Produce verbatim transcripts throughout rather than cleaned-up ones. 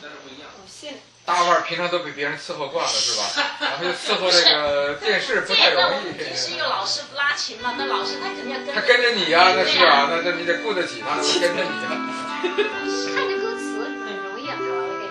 大腕平常都被别人伺候惯了，是吧？然后就伺候这个电视不太容易。 平时有老师拉琴嘛，那老师他肯定要跟。 他跟着你呀，那是啊，那那你得顾得起他，他跟着你啊。 看着歌词很容易啊，卡拉 OK。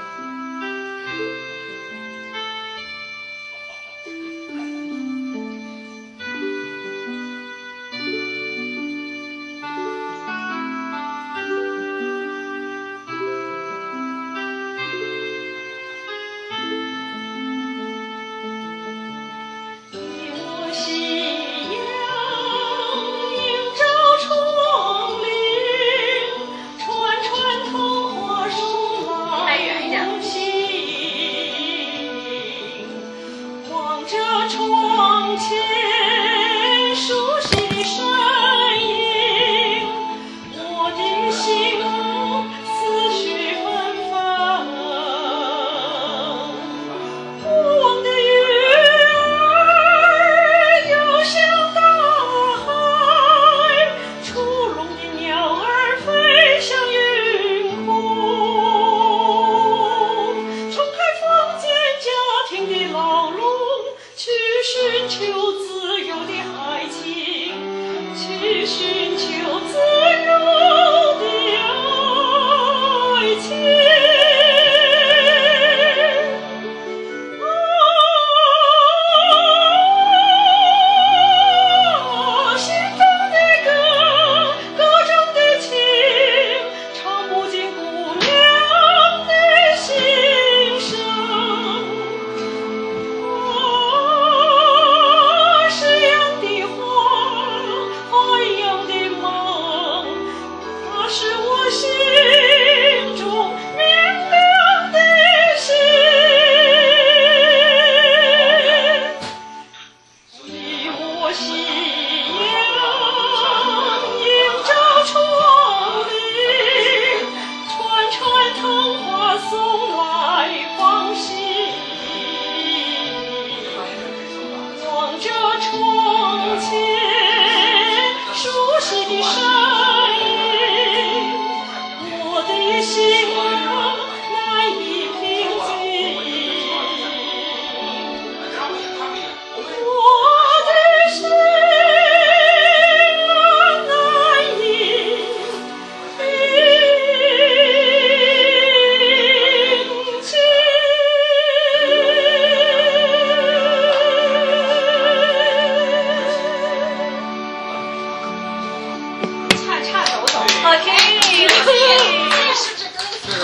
春藤花送来。